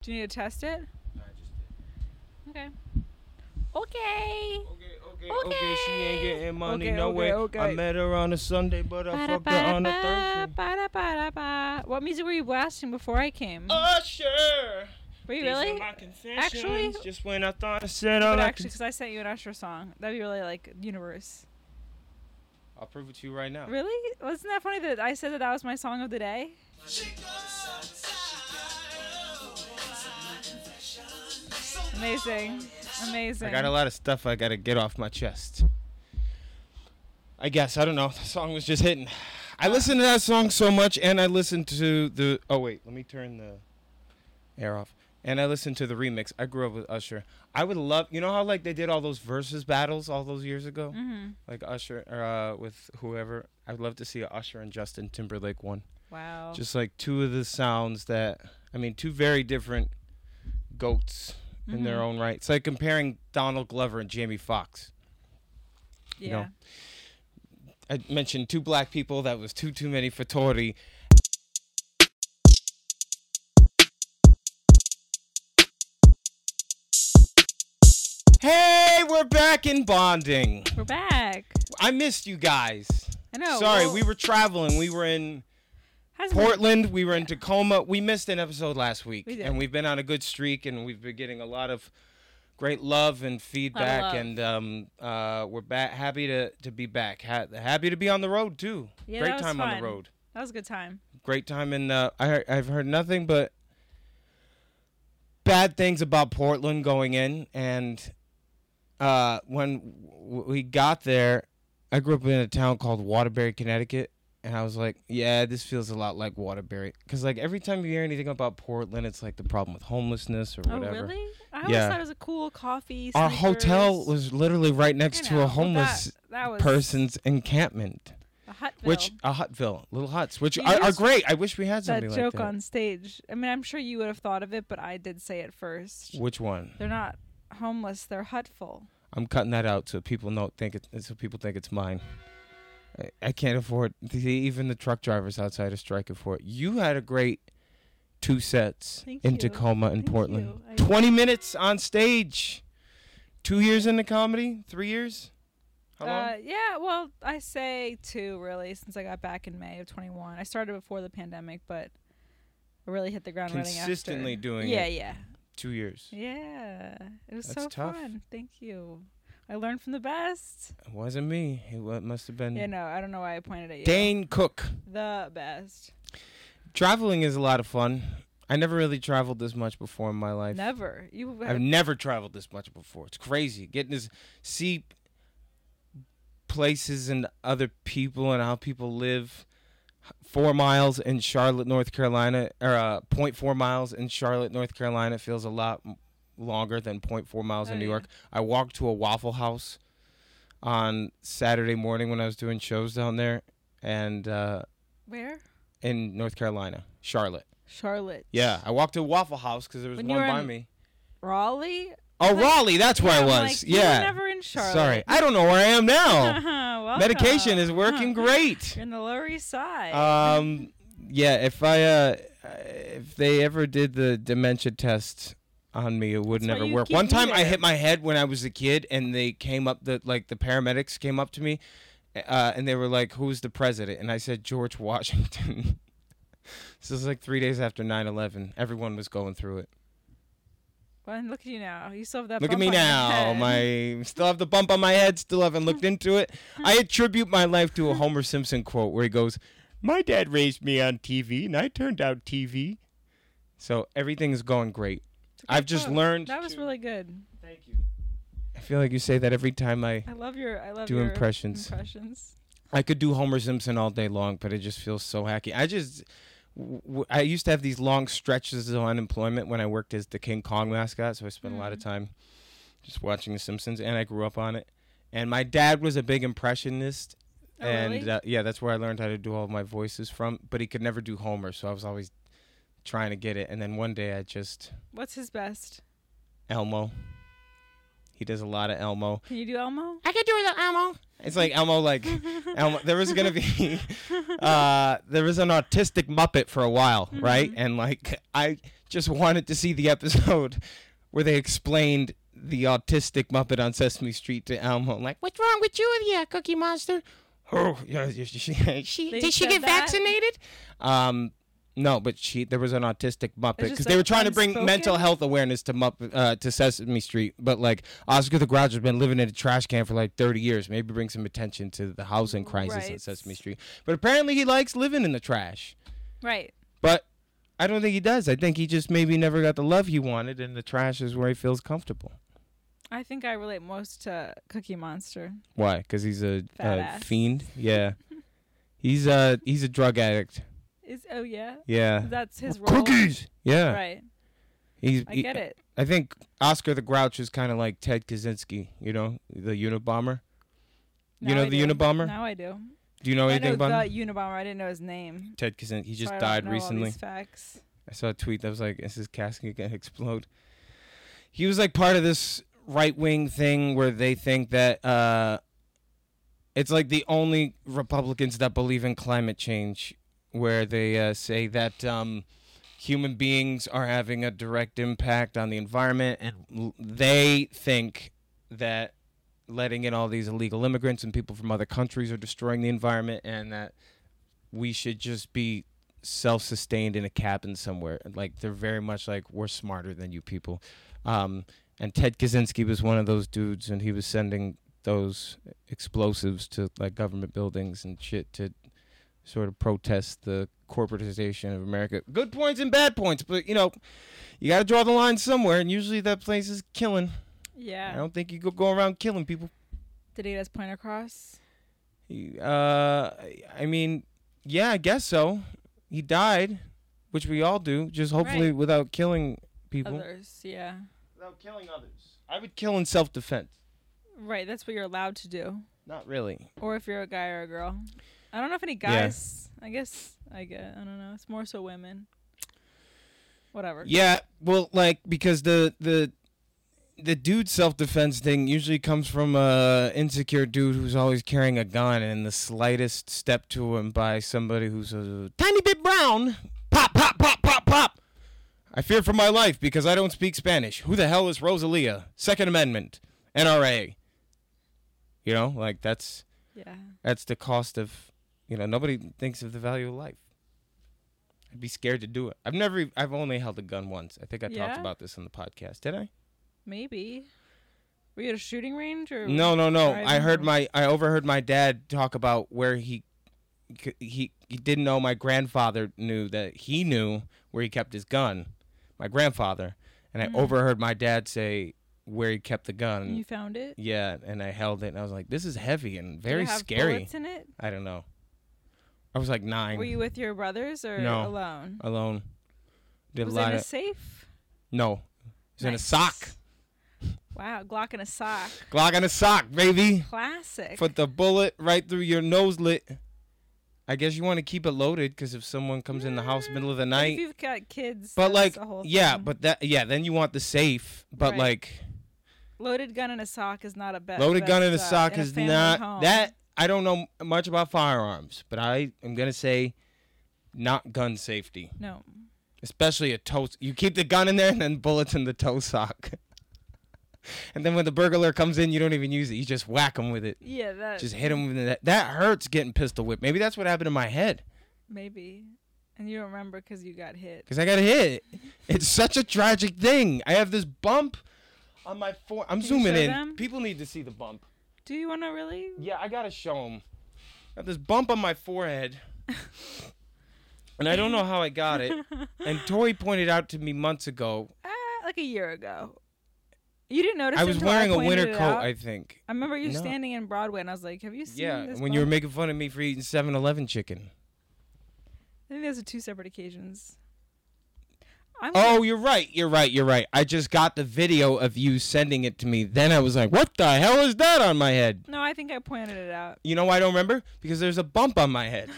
Do you need to test it? I just did. Okay. Okay. Okay, she ain't getting money, Okay, no okay, way. okay. I met her on a Sunday, but I fucked her on a Thursday. What music were you blasting before I came? Usher! Were you These really? are my confessions. Actually? Just when I thought I said all But I actually, could. because I sent you an Usher song. That'd be really like universe. I'll prove it to you right now. Really? Wasn't that funny that I said that was my song of the day? Amazing. Amazing. I got a lot of stuff I gotta get off my chest. I guess. I don't know. The song was just hitting. I listened to that song so much, and I listened to the... Oh, wait. Let me turn the air off. And I listened to the remix. I grew up with Usher. I would love... You know how, like, they did all those versus battles all those years ago? Mm-hmm. Like Usher with whoever. I'd love to see a Usher and Justin Timberlake one. Wow. Just, like, two of the sounds that... I mean, two very different goats in their own right. It's like comparing Donald Glover and Jamie Foxx. Yeah. You know? I mentioned two black people. That was too many for Tory. Hey, we're back in bonding. We're back. I missed you guys. I know. Sorry, well, we were traveling. We were in hasn't been- Portland. We were in Tacoma. We missed an episode last week. We did. And we've been on a good streak, and we've been getting a lot of great love and feedback. love. And we're back. Happy to be back. Happy to be on the road, too. Yeah, Great that was time on fun. the road. That was a good time. Great time. And I've heard nothing but bad things about Portland going in. And when we got there, I grew up in a town called Waterbury, Connecticut. And I was like, yeah, this feels a lot like Waterbury. Because, like, every time you hear anything about Portland, it's like the problem with homelessness or whatever. Oh, really? I always Yeah. thought it was a cool coffee. Our sneakers. hotel was literally right next I to know. a Well, homeless that was person's encampment. a Hutville. A Hutville, little huts, which You are used great. I wish we had that something joke like that. on stage. I mean, I'm sure you would have thought of it, but I did say it first. Which one? They're not homeless. They're hutful. I'm cutting that out so people think it's mine. I can't afford. Even the truck drivers outside are striking for it. You had a great 2 sets Thank in you. Tacoma and Thank Portland. you. 20 minutes on stage. 2 years into comedy. 3 years. How long? Yeah, well, I say 2, really, since I got back in May of 21. I started before the pandemic, but I really hit the ground running after. Consistently doing Yeah, it. yeah. 2 years. Yeah. It was That's so tough. fun. Thank you. I learned from the best. It wasn't me. It must have been Yeah, no, I don't know why I pointed at you. Dane Cook. The best. Traveling is a lot of fun. I never really traveled this much before in my life. Never. I've never traveled this much before. It's crazy. Getting to see places and other people and how people live. 4 miles in Charlotte, North Carolina, or 0.4 miles in Charlotte, North Carolina feels a lot longer than 0.4 miles in New York. I walked to a Waffle House on Saturday morning when I was doing shows down there, and Where? in North Carolina, Charlotte. Charlotte. Yeah, I walked to a Waffle House because there was When you one were by in me. Raleigh? Oh, Like- Raleigh, that's where I I'm was. like, you yeah. were never in Charlotte. Sorry, I don't know where I am now. Welcome. Medication is working great. You're in the Lower East Side. Yeah, if they ever did the dementia test on me, it would That's why never you work. keep One me time I there. hit my head when I was a kid, and they came up, the paramedics came up to me, and they were like, "Who's the president?" And I said, "George Washington." This is like 3 days after 9/11. Everyone was going through it. Well, and look at you now. You still have that Look at bump me on your now. head. Still have the bump on my head. Still haven't looked into it. I attribute my life to a Homer Simpson quote where he goes, "My dad raised me on TV, and I turned out TV." So everything is going great. I've just quote. learned. That was really good. Thank you. I feel like you say that every time I I love your do your impressions. impressions. I could do Homer Simpson all day long, but it just feels so hacky. I used to have these long stretches of unemployment when I worked as the King Kong mascot, so I spent a lot of time just watching The Simpsons, and I grew up on it. And my dad was a big impressionist, Oh, and really? yeah, that's where I learned how to do all my voices from. But he could never do Homer, so I was always trying to get it. And then one day I just What's his best? Elmo. He does a lot of Elmo. Can you do Elmo? I can do the Elmo. It's like Elmo, Elmo. There was gonna be, there was an autistic Muppet for a while, right? And I just wanted to see the episode where they explained the autistic Muppet on Sesame Street to Elmo. Like, what's wrong with you, Cookie Monster? Oh, yeah, did she get vaccinated? No, but there was an autistic Muppet because they were trying to bring mental health awareness to to Sesame Street. But Oscar the Grouch has been living in a trash can for 30 years. Maybe bring some attention to the housing crisis at Sesame Street. But apparently he likes living in the trash. Right. But I don't think he does. I think he just maybe never got the love he wanted, and the trash is where he feels comfortable. I think I relate most to Cookie Monster. Why? Because he's a fiend. Yeah. He's a drug addict. Oh yeah. Yeah. That's his role. Cookies. Yeah. Right. I get it. I think Oscar the Grouch is kind of like Ted Kaczynski. You know, the Unabomber. You know the Unabomber? Now I do. Do you know anything about him? I know the Unabomber. I didn't know his name. Ted Kaczynski. He just died recently. All these facts. I saw a tweet that was like, "Is his casket gonna explode?" He was part of this right-wing thing where they think that it's the only Republicans that believe in climate change, where they say that human beings are having a direct impact on the environment, and they think that letting in all these illegal immigrants and people from other countries are destroying the environment, and that we should just be self-sustained in a cabin somewhere. They're very much we're smarter than you people. And Ted Kaczynski was one of those dudes, and he was sending those explosives to government buildings and shit to sort of protest the corporatization of America. Good points and bad points, but you got to draw the line somewhere, and usually that place is killing. Yeah. I don't think you go around killing people. Did he get his point across? I mean, yeah, I guess so. He died, which we all do, just hopefully without killing people. Others, yeah. Without killing others. I would kill in self-defense. Right, that's what you're allowed to do. Not really. Or if you're a guy or a girl. I don't know if any guys. Yeah. I don't know. It's more so women. Whatever. Yeah, well, because the dude self-defense thing usually comes from a insecure dude who's always carrying a gun, and the slightest step to him by somebody who's a tiny bit brown, pop, pop, pop, pop, pop. I fear for my life because I don't speak Spanish. Who the hell is Rosalia? Second Amendment. NRA. That's the cost of, nobody thinks of the value of life. I'd be scared to do it. I've only held a gun once. I think I talked about this on the podcast. Did I? Maybe. Were you at a shooting range or? No. I overheard my dad talk about where he didn't know my grandfather knew that he knew where he kept his gun. My grandfather. And I overheard my dad say where he kept the gun. And you found it? Yeah, and I held it, and I was like, this is heavy and very scary. Did it have bullets in it? I don't know. I was 9. Were you with your brothers or alone? Alone. Was it in a safe? No. It was in a sock. Wow, Glock in a sock. Glock in a sock, baby. Classic. Put the bullet right through your noselet. I guess you want to keep it loaded because if someone comes in the house middle of the night. If you've got kids, but that's the whole thing. Then you want the safe. But loaded gun in a sock is not a bet. Loaded gun in a sock is not home. that. I don't know much about firearms, but I am gonna say, not gun safety. No. Especially a toe. You keep the gun in there and then bullets in the toe sock. And then when the burglar comes in, you don't even use it. You just whack him with it. Yeah, that. Just hit him with it. That hurts getting pistol whipped. Maybe that's what happened in my head. Maybe. And you don't remember because you got hit. Because I got hit. It's such a tragic thing. I have this bump on my forehead. I'm zooming in. Them? People need to see the bump. Do you want to really? Yeah, I got to show them. I have this bump on my forehead. And I don't know how I got it. And Tori pointed out to me months ago. Like a year ago. You didn't notice. I was wearing a winter coat, I think. I remember you standing in Broadway, and I was like, "Have you seen this?" Yeah, when you were making fun of me for eating 7-Eleven chicken. I think those are two separate occasions. You're right. I just got the video of you sending it to me. Then I was like, "What the hell is that on my head?" No, I think I pointed it out. You know why I don't remember? Because there's a bump on my head.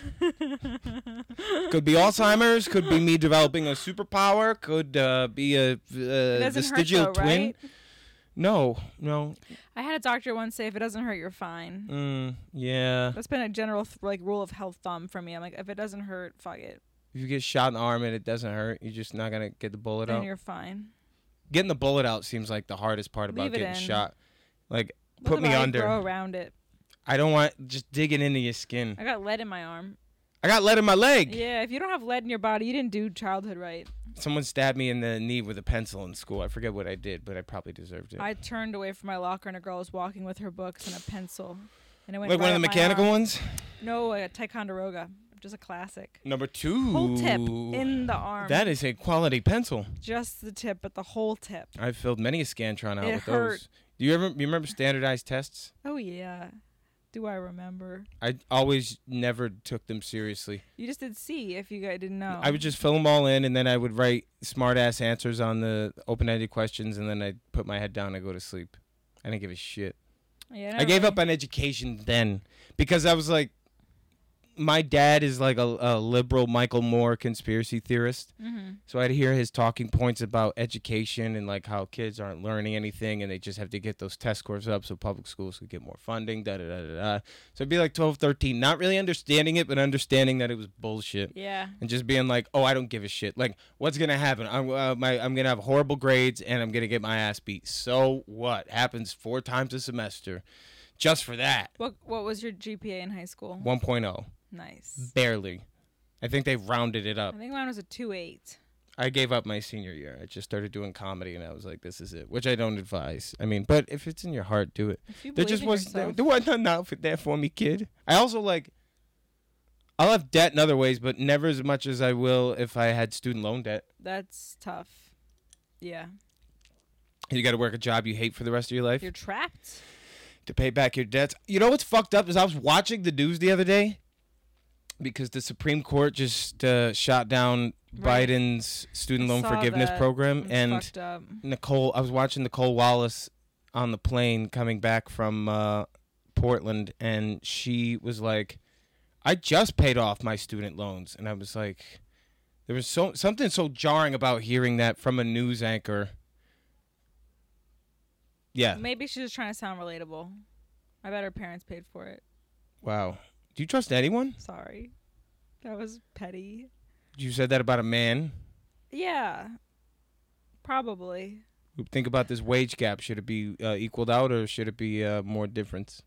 Could be Alzheimer's. Could be me developing a superpower. Could be a vestigial twin. Right? No. I had a doctor once say, if it doesn't hurt, you're fine. Yeah. That's been a general rule of health thumb for me. I'm like, if it doesn't hurt, fuck it. If you get shot in the arm and it doesn't hurt, you're just not gonna get the bullet Then out. you're fine. Getting the bullet out seems like the hardest part about Leave it getting in. shot. Like, Let put the me body under. grow around it. I don't want just digging into your skin. I got lead in my arm. I got lead in my leg. Yeah, if you don't have lead in your body, you didn't do childhood right. Someone stabbed me in the knee with a pencil in school. I forget what I did, but I probably deserved it. I turned away from my locker and a girl was walking with her books and a pencil. And it went Like right one of the up my mechanical arm. ones? No, a Ticonderoga. Just a classic. Number 2. Whole tip in the arm. That is a quality pencil. Just the tip, but the whole tip. I've filled many a Scantron out It with hurt. those. Do you remember standardized tests? Oh, yeah. Do I remember? I always never took them seriously. You just did C if you guys didn't know. I would just fill them all in, and then I would write smart-ass answers on the open-ended questions, and then I'd put my head down and go to sleep. I didn't give a shit. Yeah, I gave up on education then because I was like, my dad is like a liberal Michael Moore conspiracy theorist. Mm-hmm. So So I'd hear his talking points about education and like how kids aren't learning anything and they just have to get those test scores up so public schools could get more funding, da-da-da-da-da. So I'd be like 12, 13, not really understanding it, but understanding that it was bullshit. Yeah. And just being like, oh, I don't give a shit. Like, what's going to happen? I'm going to have horrible grades and I'm going to get my ass beat. So what? Happens 4 times a semester just for that. What was your GPA in high school? 1.0. Nice. Barely. I think they rounded it up. I think mine was a 2.8. I gave up my senior year. I just started doing comedy, and I was like, "This is it," which I don't advise. I mean, but if it's in your heart, do it. If you There believe just in was yourself. there wasn't an outfit there for me, kid. I also like. I'll have debt in other ways, but never as much as I will if I had student loan debt. That's tough. Yeah. You got to work a job you hate for the rest of your life You're trapped. to pay back your debts. You know what's fucked up is I was watching the news the other day because the Supreme Court just shot down Right. Biden's student I loan saw forgiveness that. program, It's and fucked up. I was watching Nicole Wallace on the plane coming back from Portland, and she was like, I just paid off my student loans. And I was like, there was something so jarring about hearing that from a news anchor. Yeah. Maybe she's just trying to sound relatable. I bet her parents paid for it. Wow. Do you trust anyone? Sorry. That was petty. You said that about a man. Yeah. Probably. Think about this wage gap. Should it be equaled out or should it be more difference?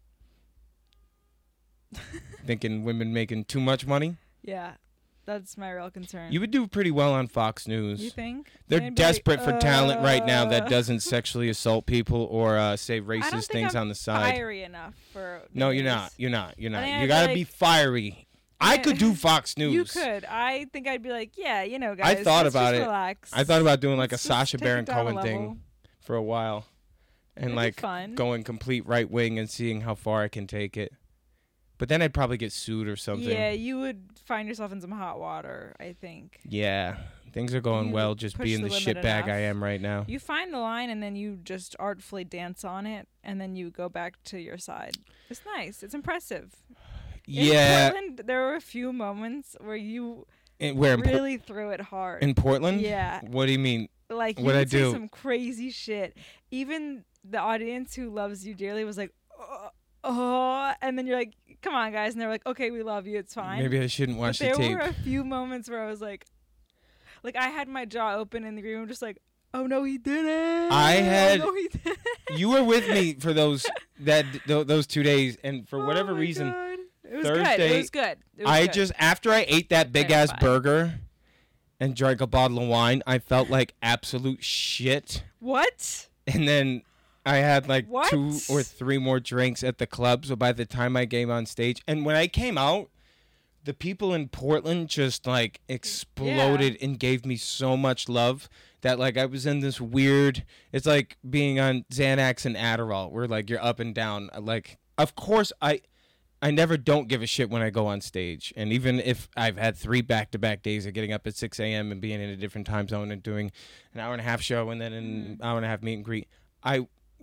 Thinking women making too much money? Yeah. That's my real concern. You would do pretty well on Fox News. You think? They're They'd be desperate like, for talent right now that uh, doesn't sexually assault people or say I don't racist think things I'm on the side. fiery enough for No, you're news. not. You're not. You're not. think You I'd gotta be be like- fiery. I Yeah. could do Fox News. You could. I think I'd be like, yeah, you know, guys. I thought let's about just it. Relax. I thought about doing like Let's a just Sacha take it Baron down a Cohen level. thing for a while, and It'd be like fun. going complete right wing and seeing how far I can take it. But then I'd probably get sued or something. Yeah, you would find yourself in some hot water, I think. Yeah, things are going You well. Just push being the the limit shitbag I enough. am right now. You find the line and then you just artfully dance on it and then you go back to your side. It's nice. It's impressive. Yeah, In Portland, there were a few moments where you where in, really threw it hard. in Portland? Yeah. What do you mean? Like you What'd I would say do? some crazy shit. Even the audience who loves you dearly was like, oh, and then you're like, come on, guys, and they're like, okay, we love you, it's fine. Maybe I shouldn't But watch the there tape. were a few moments where I was like I had my jaw open in the green room, just like, oh no, he didn't. I had- Oh, no, he didn't. You were with me for those 2 days, and for whatever Oh my reason, God. It was good. Thursday, It was good. It was I good. just after I ate that big ass Terrified. burger and drank a bottle of wine, I felt like absolute shit. What? And then I had like What? 2 or 3 more drinks at the club. So by the time I came on stage, and when I came out, the people in Portland just like exploded and gave me so much love that like I was in this weird. It's like being on Xanax and Adderall, where like you're up and down. Like, of course I never don't give a shit when I go on stage. And even if I've had 3 back-to-back days of getting up at 6 a.m. and being in a different time zone and doing an hour and a half show and then an hour and a half meet and greet, I've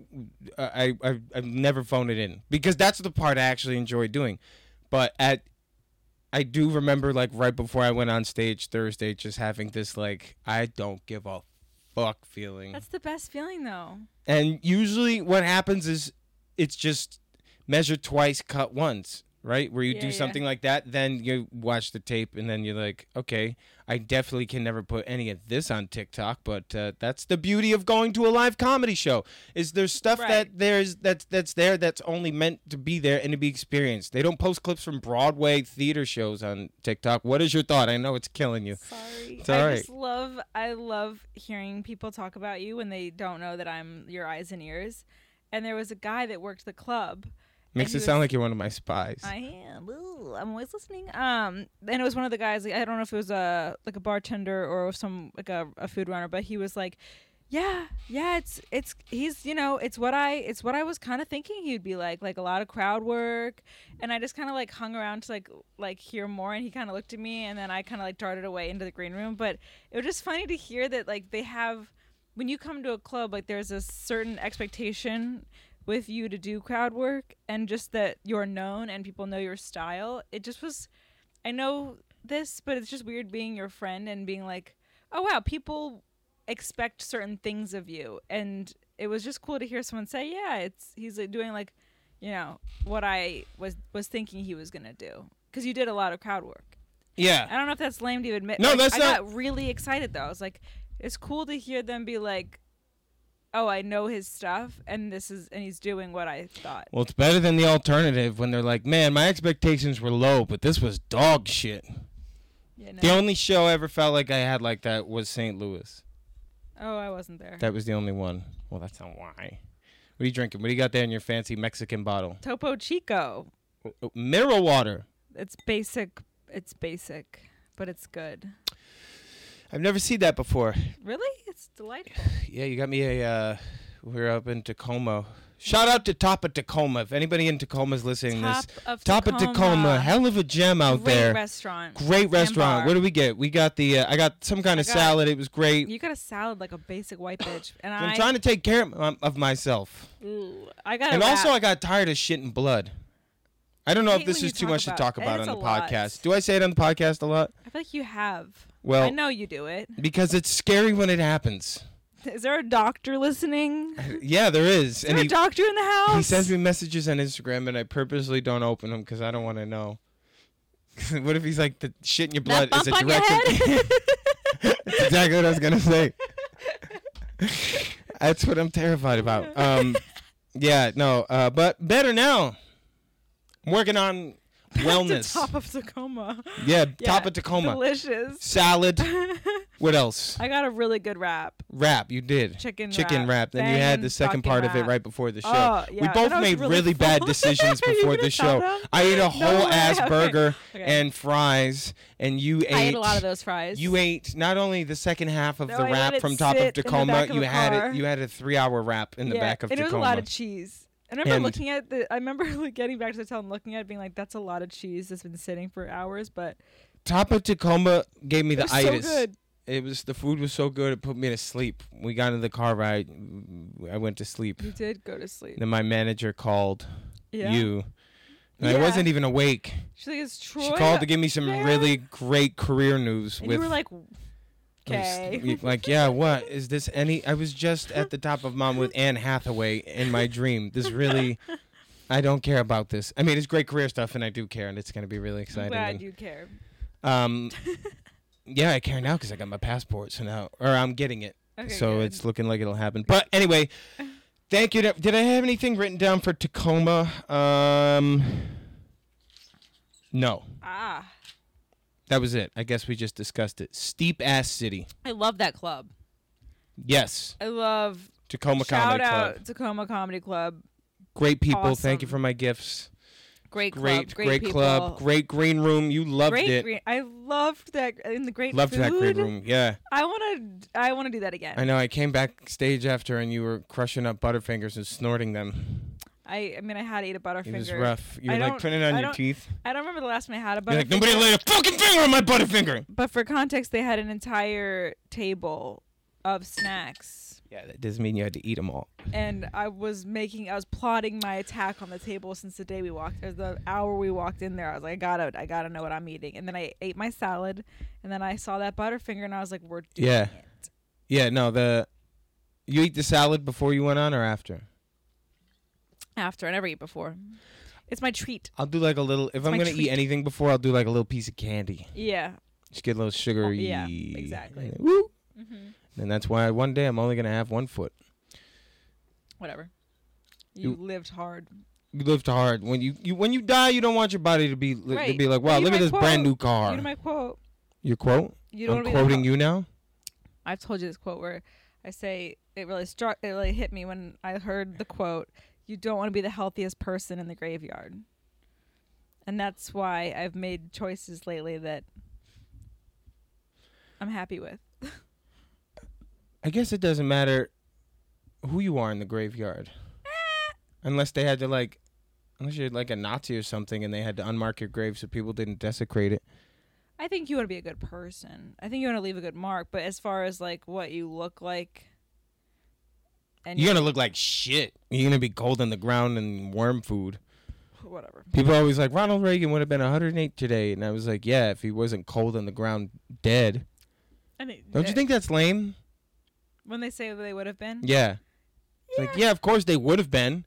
never phoned it in because that's the part I actually enjoy doing. But I do remember like right before I went on stage Thursday just having this like, I don't give a fuck feeling. That's the best feeling, though. And usually what happens is it's just measure twice, cut once, right? Where you do something like that, then you watch the tape, and then you're like, okay, I definitely can never put any of this on TikTok, but that's the beauty of going to a live comedy show, is there's stuff that's there that's only meant to be there and to be experienced. They don't post clips from Broadway theater shows on TikTok. What is your thought? I know it's killing you. Sorry. It's all right. I love hearing people talk about you when they don't know that I'm your eyes and ears. And there was a guy that worked the club. Makes it sound like you're one of my spies. I am. Ooh, I'm always listening. And it was one of the guys. Like, I don't know if it was a bartender or some like a food runner, but he was like, yeah. He's it's what I was kind of thinking he'd be like a lot of crowd work. And I just kind of like hung around to like hear more. And he kind of looked at me, and then I kind of like darted away into the green room. But it was just funny to hear that like they have, when you come to a club, like there's a certain expectation with you to do crowd work, and just that you're known and people know your style. It just was, I know this, but it's just weird being your friend and being like, oh wow, people expect certain things of you. And it was just cool to hear someone say, yeah, he's like doing like, what I was thinking he was gonna do, because you did a lot of crowd work. Yeah. I don't know if that's lame to admit. No, that's I not. got really excited though. I was like, it's cool to hear them be like, oh, I know his stuff, and he's doing what I thought. Well, it's better than the alternative when they're like, man, my expectations were low, but this was dog shit. Yeah, no. The only show I ever felt like I had like that was St. Louis. Oh, I wasn't there. That was the only one. Well, that's not why. What are you drinking? What do you got there in your fancy Mexican bottle? Topo Chico. Mineral water. It's basic, but it's good. I've never seen that before. Really? It's delightful. Yeah, you got me we're up in Tacoma. Shout out to Top of Tacoma. If anybody in Tacoma is listening to this. Top of Tacoma. Hell of a gem out there. Great restaurant. What do we get? We got I got some kind of salad. It was great. You got a salad like a basic white bitch. And I'm trying to take care of myself. Ooh, I got tired of shitting blood. I don't know if this is too much to talk about on the podcast. Do I say it on the podcast a lot? I feel like you have. Well, I know you do it. Because it's scary when it happens. Is there a doctor listening? Yeah, there is. Is there a doctor in the house? He sends me messages on Instagram, and I purposely don't open them because I don't want to know. What if he's like, the shit in your blood is a direct... That's exactly what I was going to say. That's what I'm terrified about. But better now. I'm working on wellness. Top of Tacoma. Yeah, Top of Tacoma. Delicious. Salad. What else? I got a really good wrap. Wrap, you did. Chicken wrap. Then you had the second part of it right before the show. Oh, yeah. We both made really bad decisions before the show. I ate a whole ass burger and fries, and you ate. I ate a lot of those fries. You ate not only the second half of the wrap from Top of Tacoma, you had a 3-hour wrap in the back of Tacoma. It was a lot of cheese. I remember getting back to the hotel and looking at it being like, that's a lot of cheese that's been sitting for hours, but Top of Tacoma gave me the itis. So good. The food was so good it put me to sleep. We got in the car ride. I went to sleep. You did go to sleep. Then my manager called you. And I Yeah. wasn't even awake. She's like, is Troy She called to give me some there? really great career news. And you were like, okay. Like, yeah, what? Is this I was just at the top of Mom with Anne Hathaway in my dream. This really, I don't care about this. I mean, it's great career stuff, and I do care, and it's going to be really exciting. I'm glad you care. Yeah, I care now because I got my passport, or I'm getting it. Okay, so good. it's looking like it'll happen. But anyway, thank you. Did I have anything written down for Tacoma? No. That was it. I guess we just discussed it. Steep ass city. I love that club. Yes. I love Tacoma Comedy Club. Shout out Tacoma Comedy Club. Great people. Awesome. Thank you for my gifts. Great club. Great people. club. Great green room. You loved it. I loved that in the great Loved food. that green room. Yeah. I want to do that again. I know. I came backstage after, and you were crushing up Butterfingers and snorting them. I mean, I had to eat a Butterfinger. It was rough. You were like putting it on your teeth. I don't remember the last time I had a Butterfinger. You're like, nobody laid a fucking finger on my Butterfinger. But for context, they had an entire table of snacks. Yeah, that doesn't mean you had to eat them all. And I was plotting my attack on the table since the day we walked. Or the hour we walked in there, I was like, I gotta know what I'm eating. And then I ate my salad, and then I saw that Butterfinger, and I was like, we're doing it. Yeah, no, You eat the salad before you went on or after? After. I never eat before. It's my treat. I'll do like a little. If I'm my gonna treat. eat anything before, I'll do like a little piece of candy. Yeah. Just get a little sugary. Yeah, exactly. Woo. Mm-hmm. And that's why one day I'm only gonna have 1 foot. Whatever. You lived hard. You lived hard. When you die, you don't want your body to be Right. like, wow, But you look at know this my brand quote. new car. You know my quote. Your quote? You don't I'm wanna be the quoting you now. I've told you this quote where I say it really hit me when I heard the quote. You don't want to be the healthiest person in the graveyard. And that's why I've made choices lately that I'm happy with. I guess it doesn't matter who you are in the graveyard. Unless they had to unless you're like a Nazi or something and they had to unmark your grave so people didn't desecrate it. I think you want to be a good person. I think you want to leave a good mark. But as far as like what you look like, and You're going to look like shit. You're going to be cold on the ground and worm food. whatever. People are always like, Ronald Reagan would have been 108 today. And I was like, yeah, if he wasn't cold on the ground dead. Don't you think that's lame? When they say they would have been? Yeah. It's like, yeah, of course they would have been.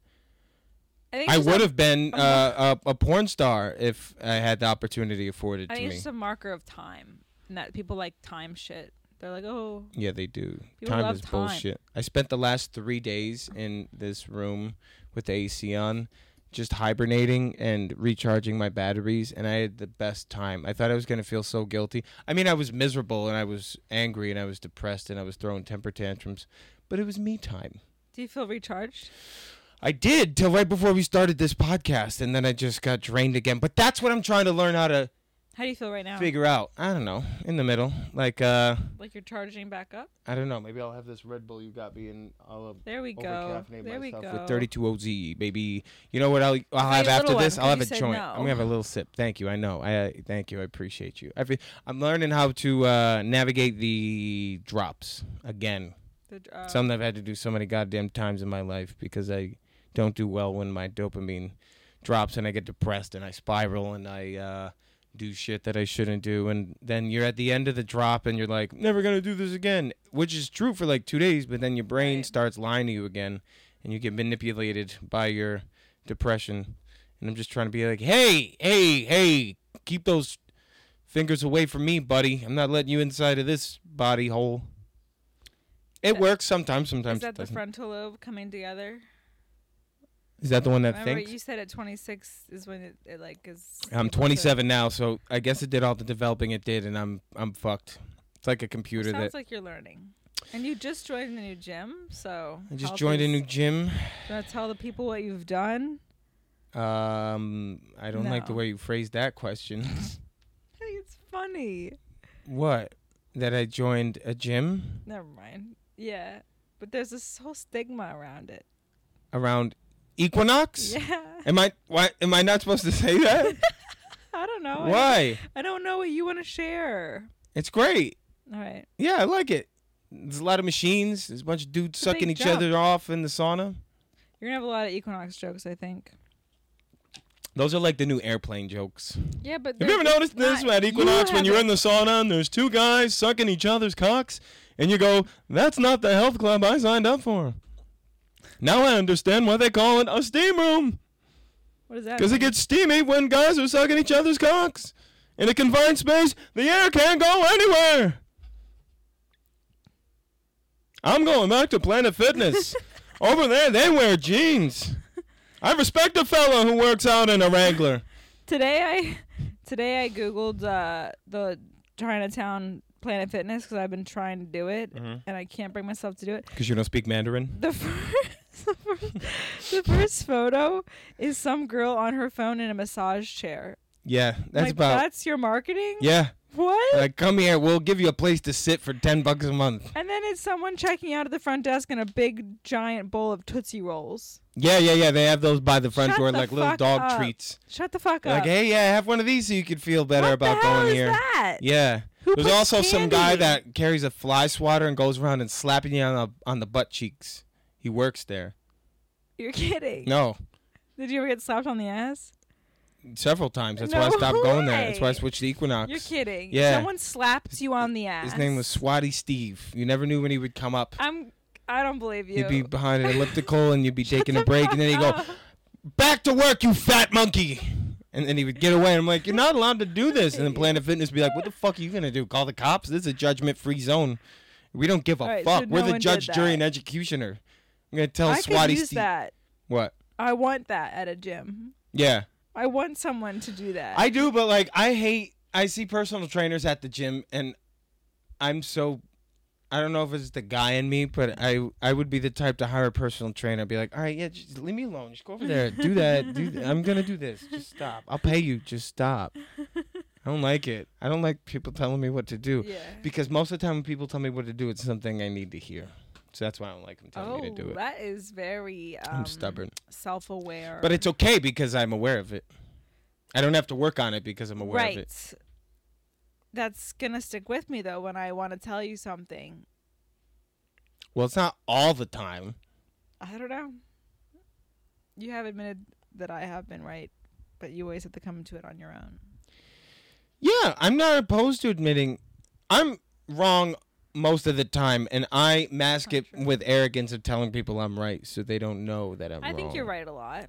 I it's would have been a porn star if I had the opportunity afforded I to think me. it's just a marker of time. And that people like time shit. They're like, oh. Yeah, they do. People Time love is time. bullshit. I spent the last 3 days in this room with the AC on, just hibernating and recharging my batteries, and I had the best time. I thought I was going to feel so guilty. I mean, I was miserable, and I was angry, and I was depressed, and I was throwing temper tantrums, but it was me time. Do you feel recharged? I did till right before we started this podcast, and then I just got drained again. But that's what I'm trying to learn how to How do you feel right now? figure out. I don't know, in the middle. Like Like you're charging back up? I don't know. Maybe I'll have this Red Bull you got me, and I'll There we go. There we go. with 32 OZ, baby. You know what I'll have a after little this? one, I'll have 'cause a you said joint. no. I'm gonna have a little sip. Thank you. I know. Thank you. I appreciate you. I'm learning how to navigate the drops again. Something I've had to do so many goddamn times in my life because I don't do well when my dopamine drops and I get depressed and I spiral and I do shit that I shouldn't do, and then you're at the end of the drop and you're like, never gonna do this again, which is true for like 2 days, but then your brain starts lying to you again and you get manipulated by your depression. And I'm just trying to be like, hey, keep those fingers away from me, buddy. I'm not letting you inside of this body hole. It works sometimes Is that it the doesn't. frontal lobe coming together? Is that the one that Remember thinks? you said at 26 is when it like is. I'm able to- 27 now, so I guess it did all the developing it did, and I'm fucked. It's like a computer Sounds that like you're learning. And you just joined the new gym, so. I just joined a new gym. Do you want to tell the people what you've done? I don't like the No. way you phrased that question. I think it's funny. What? That I joined a gym Never mind. Yeah, but there's this whole stigma around it. around Equinox? Yeah. Why am I not supposed to say that? I don't know. Why? I don't know what you want to share. It's great. All right. Yeah, I like it. There's a lot of machines. There's a bunch of dudes It's a sucking big each other jump. off in the sauna. You're going to have a lot of Equinox jokes, I think. Those are like the new airplane jokes. Yeah, but Have you ever noticed this at Equinox when you're in the sauna and there's 2 guys sucking each other's cocks and you go, that's not the health club I signed up for. Now I understand why they call it a steam room. What is that? Because it gets steamy when guys are sucking each other's cocks. In a confined space, the air can't go anywhere. I'm going back to Planet Fitness. Over there, they wear jeans. I respect a fellow who works out in a Wrangler. Today I googled the Chinatown Planet Fitness because I've been trying to do it and I can't bring myself to do it. Because you don't speak Mandarin? The first photo is some girl on her phone in a massage chair. Yeah, that's that's your marketing? Yeah. What? Like, come here, we'll give you a place to sit for $10 a month. And then it's someone checking out at the front desk in a big giant bowl of Tootsie Rolls. Yeah. They have those by the front Shut door, the like little fuck dog up. treats. Shut the fuck Like, up. hey, yeah, have one of these so you could feel better What about the hell going is here. that? Yeah. Who There's puts also some guy candy? that carries a fly swatter and goes around and slapping you on the butt cheeks. He works there. You're kidding. No, Did you ever get slapped on the ass? several times. That's No why I stopped going there. That's why I way. switched to Equinox. You're kidding. Yeah. Someone slaps you on the ass. His name was Swatty Steve. You never knew when he would come up. I'm I don't believe you. He'd be behind an elliptical, and you'd be taking a break, and then he'd go, "Back to work, you fat monkey!" And then he would get away. And I'm like, "You're not allowed to do this." And then Planet Fitness would be like, "What the fuck are you gonna do? Call the cops? This is a judgment-free zone. We don't give a All right, fuck. so We're no the one judge, did jury, that. and executioner." I'm gonna tell I Swatty could use Steve. that. What? I want that at a gym. Yeah, I want someone to do that. I do, but like, I see personal trainers at the gym, and I'm so. I don't know if it's the guy in me, but I would be the type to hire a personal trainer. I'd be like, all right, yeah, just leave me alone. Just go over there. Do that. I'm going to do this. Just stop. I'll pay you. Just stop. I don't like it. I don't like people telling me what to do. Yeah. Because most of the time when people tell me what to do, it's something I need to hear. So that's why I don't like them telling me to do it. That is very I'm stubborn. self-aware. But it's okay because I'm aware of it. I don't have to work on it because I'm aware of it. Right. That's going to stick with me, though, when I want to tell you something. Well, it's not all the time. I don't know. You have admitted that I have been right, but you always have to come to it on your own. Yeah, I'm not opposed to admitting I'm wrong most of the time, and I mask it True. with arrogance of telling people I'm right so they don't know that I'm wrong. I think you're right a lot.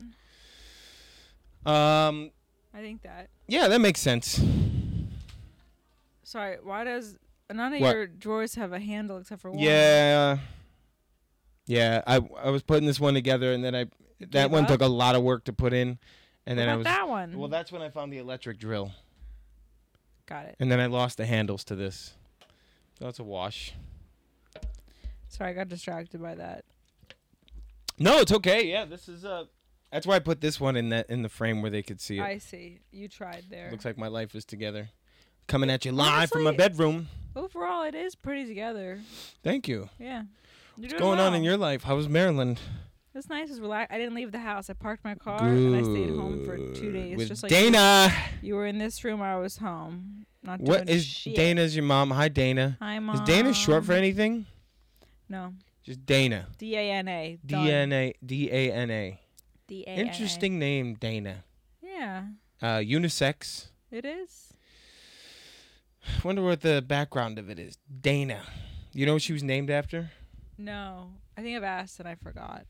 Um, I think that. yeah, that makes sense. Sorry, why does none of What? your drawers have a handle except for one? Yeah. Yeah, I was putting this one together, and then that Gave one up? took a lot of work to put in, and What then I about was that one? well. That's when I found the electric drill, Got it. and then I lost the handles to this. So it's a wash. Sorry, I got distracted by that. No, it's okay. Yeah, this is that's why I put this one in the frame where they could see it. I see. You tried there. Looks like my life is together. Coming at you live from my Honestly- bedroom. Overall, it is pretty together. Thank you. Yeah. What's going on in your life? How was Maryland? It's nice. It's relaxed. I didn't leave the house. I parked my car and I stayed home for 2 days. With just like Dana. You were in this room. I was home. Not What doing is shit. Dana's your mom? Hi, Dana. Hi, Mom. Is Dana short for anything? No. Just Dana. D-A-N-A. Done. D-N-A. D-A-N-A. D-A-N-A. Interesting name, Dana. Yeah, Unisex. it is. Wonder what the background of it is. Dana. You know what she was named after? No. I think I've asked and I forgot.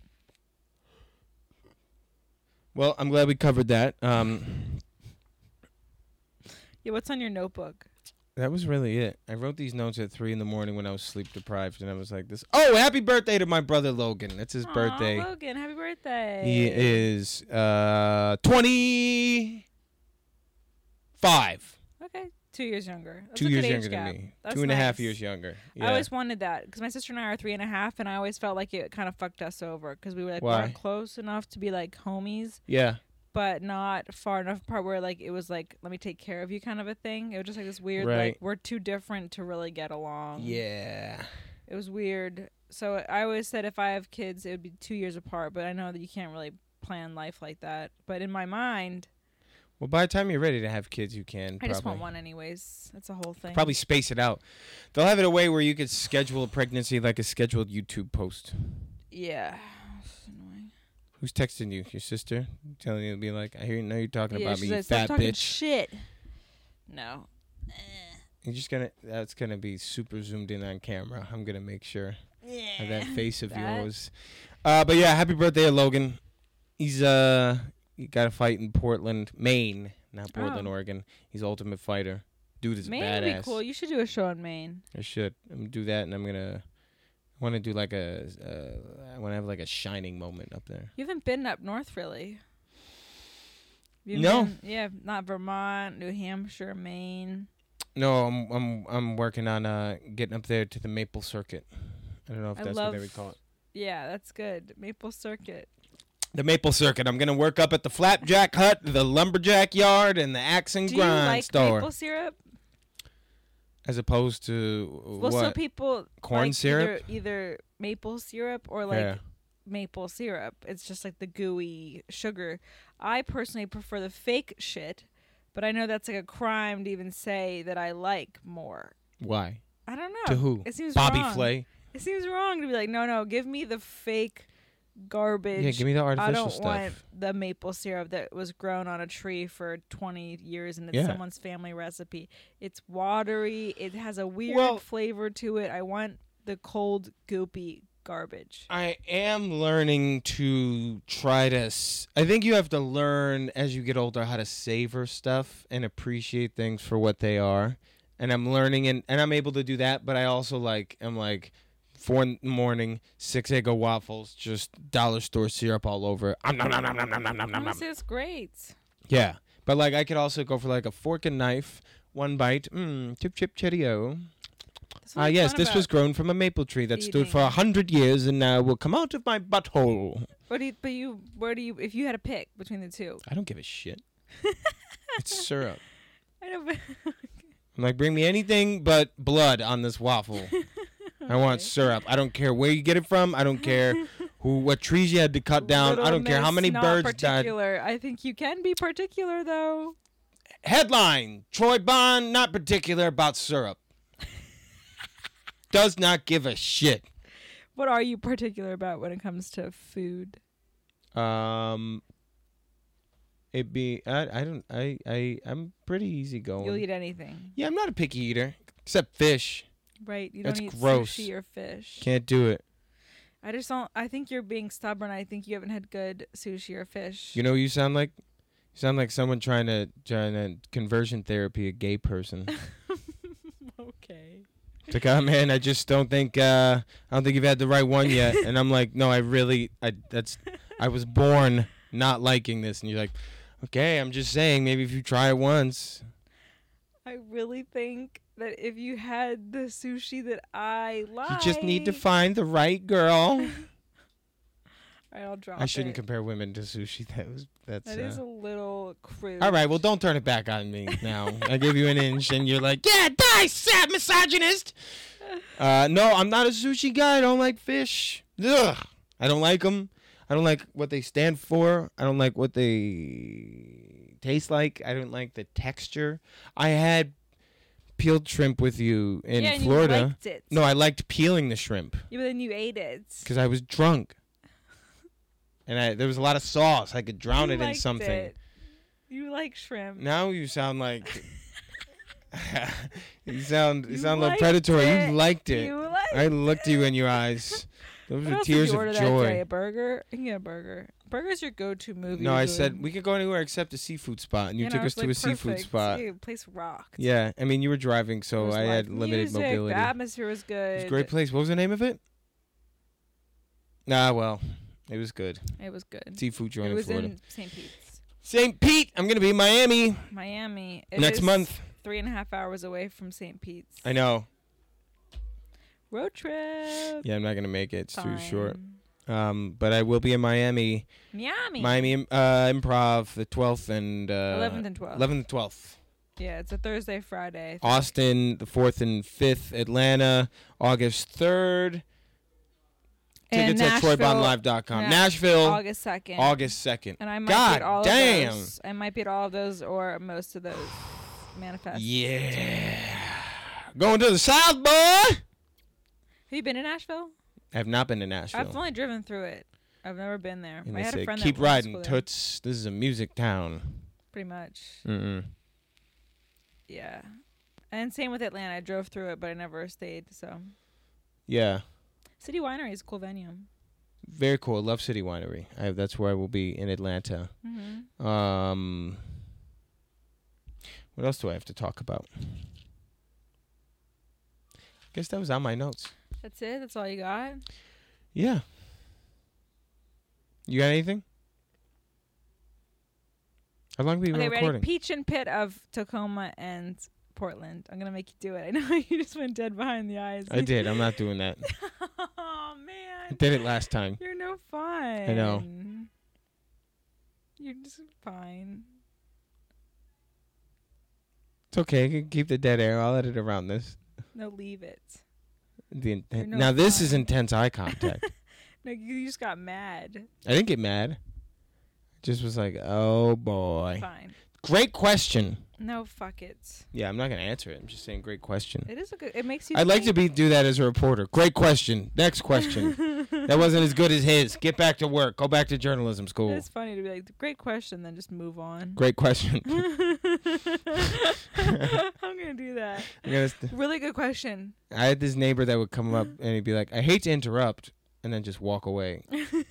Well, I'm glad we covered that. Yeah, what's on your notebook? That was really it. I wrote these notes at 3 a.m. when I was sleep deprived, and I was like, "This. Oh, happy birthday to my brother Logan. It's his Aw, birthday. Logan, happy birthday. He is 25. Okay, 2 years younger. That's 2 a good years age younger gap. than me. That's 2.5 nice. years younger. I Yeah. always wanted that because my sister and I are 3.5, and I always felt like it kind of fucked us over because we were like Why? weren't close enough to be like homies, Yeah. but not far enough apart where like it was like let me take care of you kind of a thing. It was just like this weird Right. like we're too different to really get along. Yeah. It was weird. So I always said if I have kids, it would be 2 years apart. But I know that you can't really plan life like that. But in my mind, Well, by the time you're ready to have kids, you can. I just want one anyways. That's a whole thing. Probably space it out. They'll have it a way where you could schedule a pregnancy like a scheduled YouTube post. Yeah. It's annoying. Who's texting you? Your sister? Telling you to be like, I know you're talking Yeah, about she me, said, you "Stop fat talking bitch. shit." No. You're just gonna. That's gonna be super zoomed in on camera. I'm gonna make sure of that face of That- yours. But yeah, happy birthday, Logan. He's he got a fight in Portland, Maine, not Portland, Oh. Oregon. He's Ultimate Fighter. Dude is Maine badass. would be cool. You should do a show in Maine. I should. I'm gonna do that, and I'm gonna. I want to do like I want to have like a shining moment up there. You haven't been up north really. You've No. yeah, not Vermont, New Hampshire, Maine. No, I'm working on getting up there to the Maple Circuit. I don't know if I that's what they love- would call it. Yeah, that's good. Maple Circuit. The Maple Circuit. I'm gonna work up at the Flapjack Hut, the Lumberjack Yard, and the Axe and Do you Grind like store, maple syrup? as opposed to Well, what? some people Corn like syrup? either maple syrup or like Yeah. maple syrup. It's just like the gooey sugar. I personally prefer the fake shit, but I know that's like a crime to even say that I like more. Why? I don't know. To who? It seems Bobby wrong. Flay. It seems wrong to be like, no, give me the fake garbage. Yeah, give me the I artificial don't stuff. want the maple syrup that was grown on a tree for 20 years and it's Yeah. someone's family recipe. It's watery. It has a weird Well- flavor to it. I want the cold, goopy garbage. I am learning to try to. I think you have to learn as you get older how to savor stuff and appreciate things for what they are. And I'm learning, and I'm able to do that. But I also I'm like 4 in the morning, 6 Eggo waffles, just dollar store syrup all over. Honestly, it's great. Yeah, but like I could also go for like a fork and knife, one bite, chip chip cheerio. Yes, this was grown from a maple tree that stood for 100 years and now will come out of my butthole. Where do you, if you had to pick between the two? I don't give a shit. It's syrup. I know, but I'm like, bring me anything but blood on this waffle. I want syrup. I don't care where you get it from. I don't care what trees you had to cut down. Little I don't care how many birds particular. died. I think you can be particular, though. Headline: Troy Bond not particular about syrup. Does not give a shit. What are you particular about when it comes to food? I'm pretty easy-going. You'll eat anything. Yeah, I'm not a picky eater, except fish. Right, you don't That's eat gross. sushi or fish. Can't do it. I just don't. I think you're being stubborn. I think you haven't had good sushi or fish. You know what you sound like? You sound like someone trying to conversion therapy a gay person. Okay. It's like, oh man, I just don't think I don't think you've had the right one yet. And I'm like, no, I was born not liking this. And you're like, okay, I'm just saying, maybe if you try it once. I really think that if you had the sushi that I like, You just need to find the right girl. All right, I'll drop it. I shouldn't compare women to sushi. That is a little crude. All right, well, don't turn it back on me now. I give you an inch, and you're like, yeah, die, sad misogynist. No, I'm not a sushi guy. I don't like fish. Ugh. I don't like them. I don't like what they stand for. I don't like what they taste like. I don't like the texture. I had peeled shrimp with you in Florida. You liked it. No, I liked peeling the shrimp. Yeah, but then you ate it. Because I was drunk. And there was a lot of sauce. I could drown it in something. It. You like shrimp. Now you sound like you sound like predatory. You liked it. I looked you in your eyes. Those were tears of joy. A burger? You can get a burger. Burger's your go-to movie. No, I said we could go anywhere except a seafood spot, and you took us to a seafood spot. The place rocked. Yeah, I mean you were driving, so I had limited mobility. The atmosphere was good. It was a great place. What was the name of it? Well, it was good. It was good. Seafood joint in Florida. It was in St. Pete's. St. Pete. I'm gonna be in Miami. Next month. 3.5 hours away from St. Pete's. I know. Road trip. Yeah, I'm not gonna make it. It's too short. But I will be in Miami. Miami Improv the 12th and 11th and 12th. 11th and 12th. Yeah, it's a Thursday, Friday. Austin the 4th and 5th. Atlanta August 3rd. Tickets at TroyBondLive.com. Nashville August 2nd. August 2nd. And I might be at all of those. I might be at all of those or most of those. Manifest. Yeah. Going to the South, boy. Have you been to Nashville? I have not been to Nashville. I've only driven through it. I've never been there. And I had say, a friend keep that riding, Toots. This is a music town. Pretty much. Mm-mm. Yeah. And same with Atlanta. I drove through it, but I never stayed. So. Yeah. City Winery is a cool venue. Very cool. Love City Winery. That's where I will be in Atlanta. Mm-hmm. What else do I have to talk about? I guess that was on my notes. That's it? That's all you got? Yeah. You got anything? How long have we been recording? Ready? Peach and Pit of Tacoma and Portland. I'm going to make you do it. I know you just went dead behind the eyes. I did. I'm not doing that. Oh, man. I did it last time. You're no fun. I know. You're just fine. It's okay. I can keep the dead air. I'll edit around this. No, leave it. Now this is intense eye contact. No, you just got mad. I didn't get mad. Just was like, oh boy. Fine. Great question. No, fuck it. Yeah, I'm not gonna answer it. I'm just saying, great question. It is a good. It makes you. I'd like to do that as a reporter. Great question. Next question. That wasn't as good as his. Get back to work. Go back to journalism school. It's funny to be like, great question, then just move on. Great question. I'm gonna do that. Really good question. I had this neighbor that would come up and he'd be like, I hate to interrupt. and then just walk away.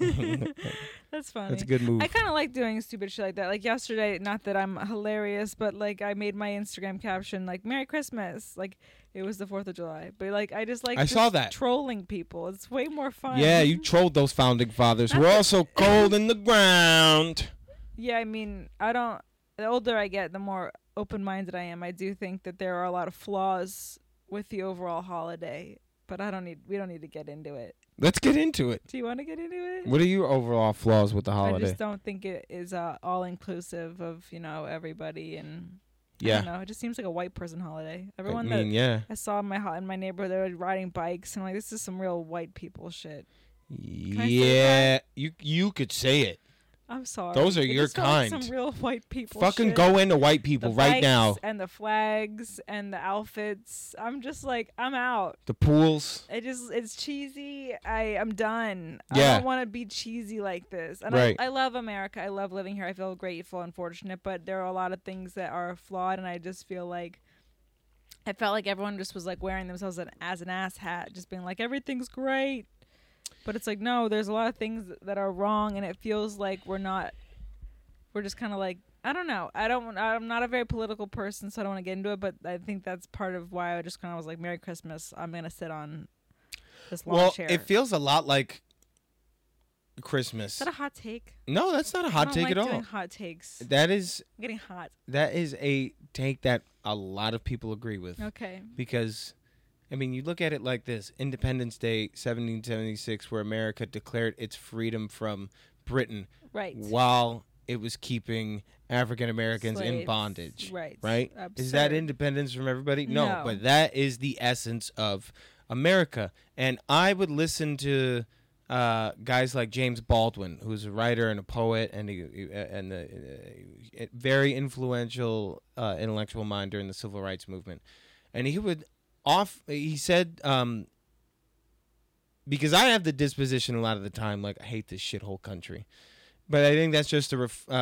That's funny. That's a good move. I kind of like doing stupid shit like that. Like yesterday, not that I'm hilarious, but like I made my Instagram caption like "Merry Christmas." Like it was the 4th of July, but like I just like I saw that. trolling people. It's way more fun. Yeah, you trolled those founding fathers. We're all so cold in the ground. Yeah, I mean, the older I get, the more open-minded I am. I do think that there are a lot of flaws with the overall holiday, but we don't need to get into it. Let's get into it. Do you want to get into it? What are your overall flaws with the holiday? I just don't think it is all-inclusive of, everybody, and Yeah. I don't know. It just seems like a white person holiday. Everyone yeah. I saw in my neighborhood, they were riding bikes, and I'm like, this is some real white people shit. Yeah, you could say it. I'm sorry. Those are It your just felt like kind. some real white people Fucking shit. go into white people The right bikes now. and the flags and the outfits. I'm just like, I'm out. The pools. It's cheesy. I'm done. Yeah. I don't want to be cheesy like this. And Right. I love America. I love living here. I feel grateful and fortunate, but there are a lot of things that are flawed, and I just feel like I felt like everyone just was like wearing themselves as an ass hat, just being like, everything's great. But it's like, no, there's a lot of things that are wrong, and it feels like we're just kind of like, I don't know. I'm not a very political person, so I don't want to get into it, but I think that's part of why I just kind of was like, Merry Christmas. I'm going to sit on this lawn chair. It feels a lot like Christmas. Is that a hot take? No, that's not a hot take I at don't all. like doing hot takes. That is I'm getting hot. a take that a lot of people agree with. Okay. Because, I mean, you look at it like this. Independence Day, 1776, where America declared its freedom from Britain. Right. While it was keeping African Americans in Slaves. bondage. Right. Right? Absurd. Is that independence from everybody? No, but that is the essence of America. And I would listen to guys like James Baldwin, who's a writer and a poet and a very influential intellectual mind during the Civil Rights Movement. And he said, because I have the disposition a lot of the time, like, I hate this shithole country. But I think that's just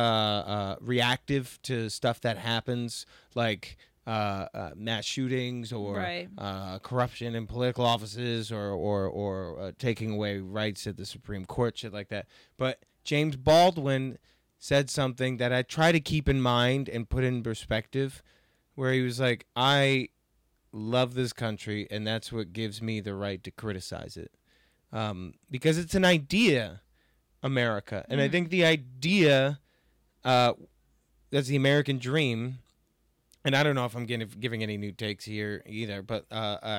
reactive to stuff that happens, like mass shootings or Right. Corruption in political offices or taking away rights at the Supreme Court, shit like that. But James Baldwin said something that I try to keep in mind and put in perspective, where he was like, I love this country, and that's what gives me the right to criticize it. Because it's an idea, America. And I think the idea, that's the American dream, and I don't know if I'm giving any new takes here either, but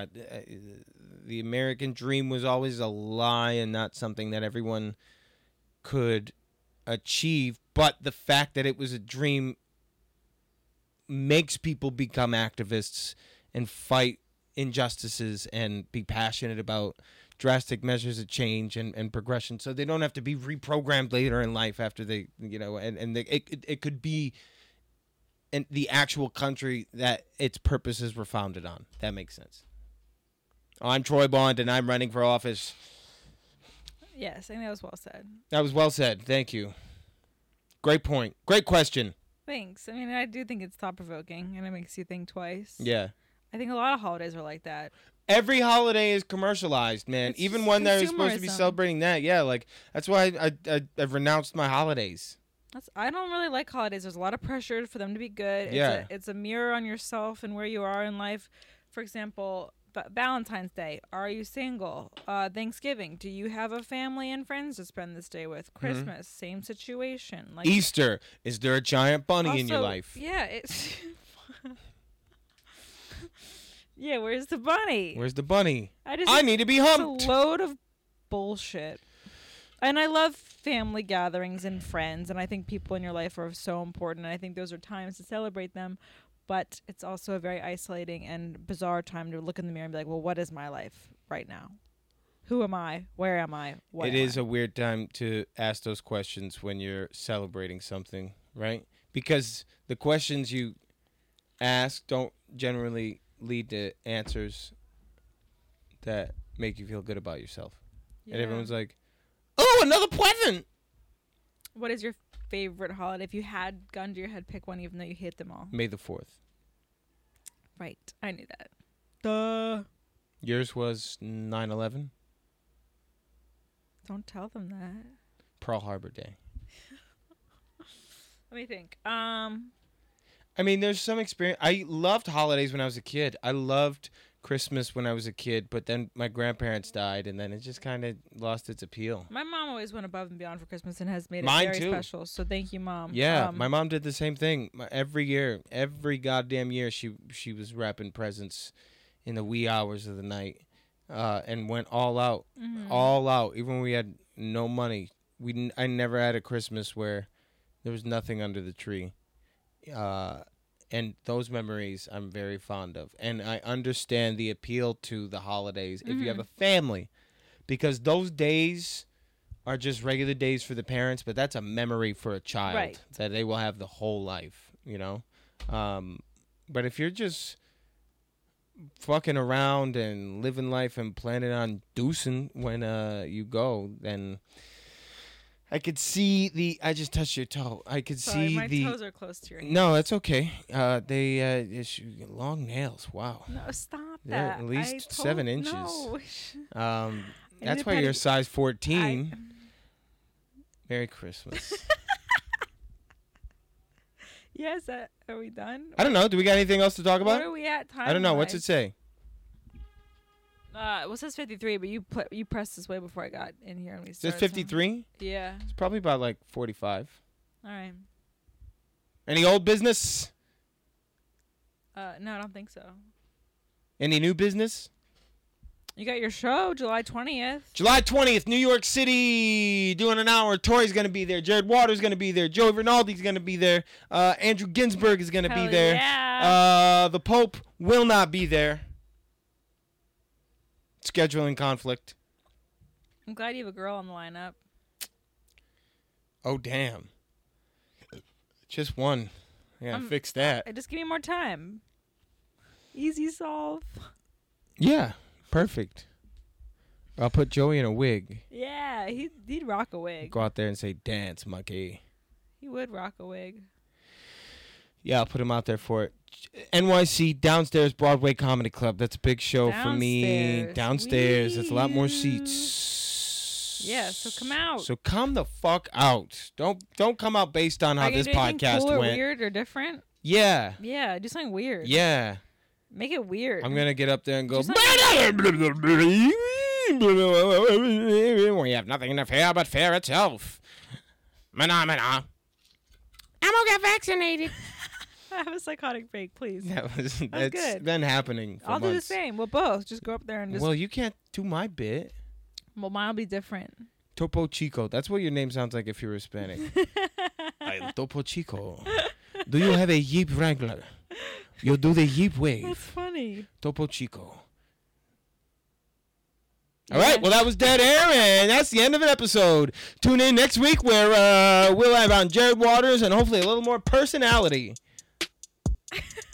the American dream was always a lie and not something that everyone could achieve. But the fact that it was a dream makes people become activists and fight injustices and be passionate about drastic measures of change and progression, so they don't have to be reprogrammed later in life after they, it could be the actual country that its purposes were founded on. That makes sense. I'm Troy Bond, and I'm running for office. Yes, I think that was well said. That was well said. Thank you. Great point. Great question. Thanks. I mean, I do think it's thought-provoking, and it makes you think twice. Yeah. I think a lot of holidays are like that. Every holiday is commercialized, man. It's Even when they're supposed to be consumerism. celebrating that. Yeah, like, that's why I've renounced my holidays. I don't really like holidays. There's a lot of pressure for them to be good. Yeah. It's a mirror on yourself and where you are in life. For example, Valentine's Day. Are you single? Thanksgiving. Do you have a family and friends to spend this day with? Christmas. Same situation. Like Easter. Is there a giant bunny in your also, life? Yeah. It's yeah. Where's the bunny? Where's the bunny? I need to be It's humped. a load of bullshit. And I love family gatherings and friends, and I think people in your life are so important, and I think those are times to celebrate them, but it's also a very isolating and bizarre time to look in the mirror and be like, well, what is my life right now? Who am I? Where am I? What It am is I? a weird time to ask those questions when you're celebrating something, right? Because the questions you ask don't generally lead to answers that make you feel good about yourself. And Yeah. everyone's like, oh, another present. What is your favorite holiday? If you had gun to your head, pick one, even though you hate them all. May the 4th. Right. I knew that. Duh. Yours was 9/11. Don't tell them that. Pearl Harbor Day. Let me think. I mean, there's some experience. I loved holidays when I was a kid. I loved Christmas when I was a kid, but then my grandparents died, and then it just kind of lost its appeal. My mom always went above and beyond for Christmas and has made it Mine very too. special. So thank you, Mom. Yeah, my mom did the same thing. Every year, every goddamn year, she was wrapping presents in the wee hours of the night, and went all out, all out. Even when we had no money, I never had a Christmas where there was nothing under the tree. And those memories I'm very fond of. And I understand the appeal to the holidays if you have a family. Because those days are just regular days for the parents, but that's a memory for a child that they will have the whole life, you know? But if you're just fucking around and living life and planning on doosing when you go, then... I could see I just touched your toe. I could see my toes are close to your hands. No, that's okay. Long nails. Wow. No, stop They're that. at least 7 inches. No. That's why you're size 14. Merry Christmas. Yes. Are we done? I don't know. Do we got anything else to talk about? Where are we at time? I don't know. What's it say? Well, it says 53, but you pressed this way before I got in here and we It says started. 53? Yeah. It's probably about like 45. All right. Any old business? No, I don't think so. Any new business? You got your show July 20th. July 20th, New York City, doing an hour. Tori's going to be there. Jared Waters going to be there. Joey Rinaldi's going to be there. Andrew Ginsberg is going to be there. Yeah. The Pope will not be there. Scheduling conflict. I'm glad you have a girl on the lineup. Oh, damn. Just one. Yeah, fix that. Just give me more time. Easy solve. Yeah, perfect. I'll put Joey in a wig. Yeah, he'd rock a wig. Go out there and say, dance, monkey. He would rock a wig. Yeah, I'll put him out there for it. NYC Downstairs Broadway Comedy Club. That's a big show for me. Downstairs. That's a lot more seats. Yeah, so come out. So come the fuck out. Don't come out based on how this podcast cool or went. Weird or different? Yeah. Yeah, do something weird. Yeah. Make it weird. I'm gonna get up there and go. We have nothing to fear but fear itself. Phenomena. I'm gonna get vaccinated. Have a psychotic break, please. That's good. been happening for I'll months. do the same. We'll both just go up there and just. Well, you can't do my bit. Well, mine'll be different. Topo Chico. That's what your name sounds like if you're Hispanic. I'm Topo Chico. Do you have a Jeep Wrangler? You do the Jeep wave. That's funny. Topo Chico. All right, well, that was Dead Air, and that's the end of an episode. Tune in next week where we'll have on Jared Waters and hopefully a little more personality.